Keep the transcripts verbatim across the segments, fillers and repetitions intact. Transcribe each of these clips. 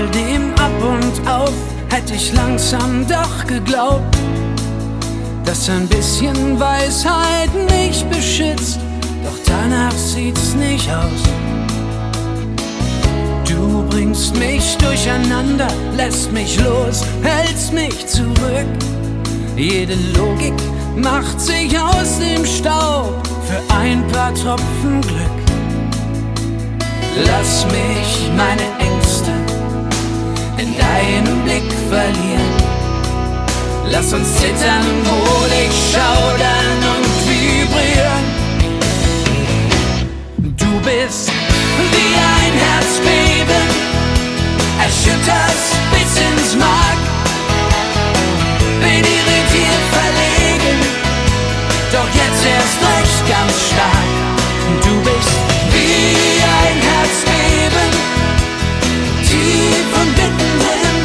all dem Ab und Auf hätte ich langsam doch geglaubt, dass ein bisschen Weisheit mich beschützt, doch danach sieht's nicht aus. Du bringst mich durcheinander, lässt mich los, hältst mich zurück. Jede Logik macht sich aus dem Staub für ein paar Tropfen Glück. Lass mich meine Ängste in deinem Blick verlieren. Lass uns zittern, wohlig schaudern und vibrieren. Du bist wie ein Herzbeben, erschütterst bis ins Mark. Bin irritiert, verlegen, doch jetzt erst recht ganz stark. Du bist wie ein Herzbeben, tief und mittendrin.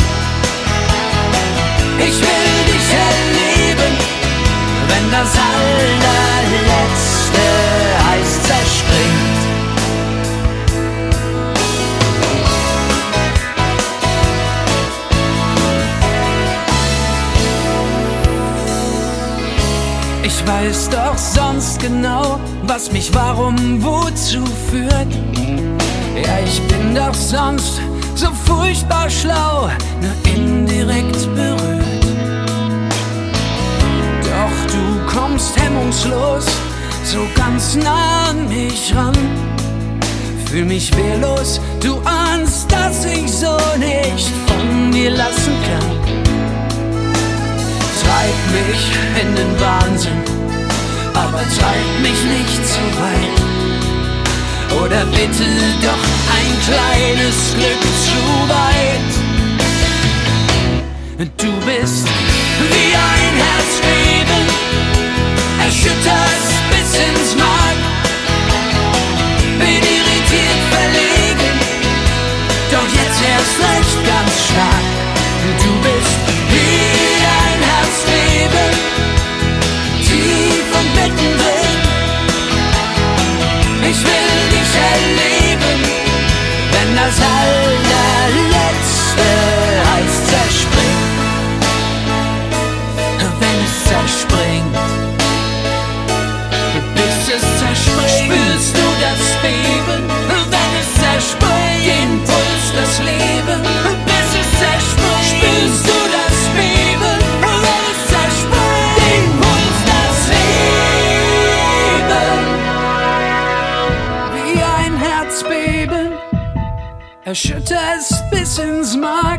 Ich will dich erleben, wenn das allerletzte Eis zerspringt. Ich weiß doch sonst genau, was mich warum wozu führt. Ja, ich bin doch sonst so furchtbar schlau, nur indirekt berührt. Doch du kommst hemmungslos so ganz nah an mich ran. Fühl mich wehrlos, du ahnst, dass ich so nicht von dir lassen kann. Treib mich in den Wahnsinn, aber treib mich nicht zu weit. Oder bitte doch ein kleines Glück zu weit. Du bist wie ein Herzbeben, erschütterst bis ins Mark. Bin irritiert, verlegen, doch jetzt erst recht ganz stark. Du bist wie ein Herzbeben, tief und mittendrin. Ich will dich erleben, wenn das allerletzte Eis zerspringt. Wenn es zerspringt, bis es zerspringt, spürst du das Beben. Wenn es zerspringt, den Puls, das Leben. Bis es zerspringt, spürst du das Beben. Wenn es zerspringt, den Puls, das Leben. Wie ein Herzbeben, erschütterst bis ins Mark.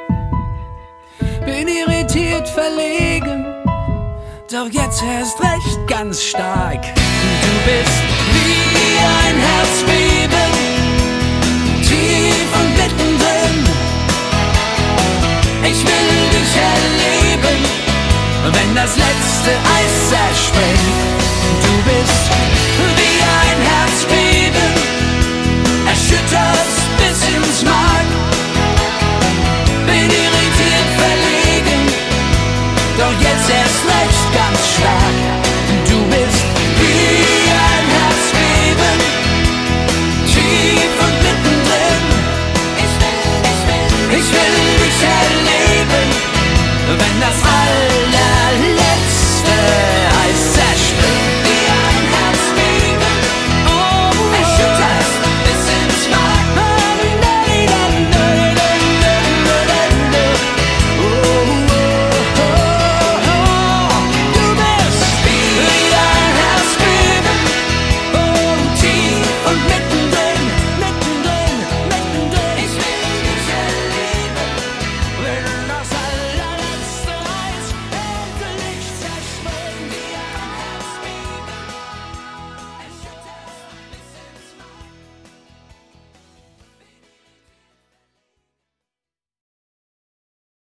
Bin irritiert, verlegen, doch jetzt erst recht ganz stark. Du bist wie ein Herzbeben, tief und mittendrin. Ich will dich erleben, wenn das letzte Eis zerspringt.